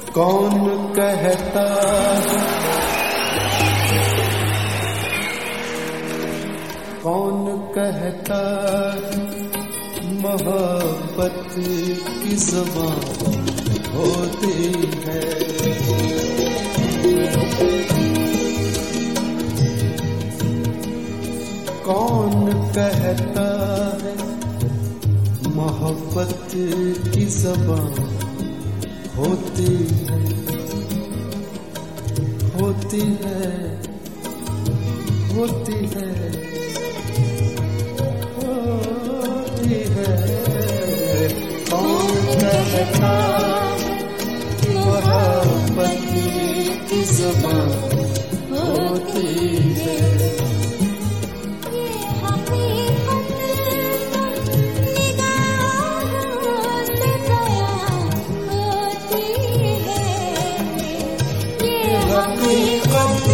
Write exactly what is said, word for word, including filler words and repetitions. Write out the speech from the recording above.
कौन कहता कौन कहता मोहब्बत की ज़बान होती है। कौन कहता है मोहब्बत की ज़बान होती है, होती है, होती है, होती है। कौन कहता मोहब्बत की ज़बान होती है। हकीकत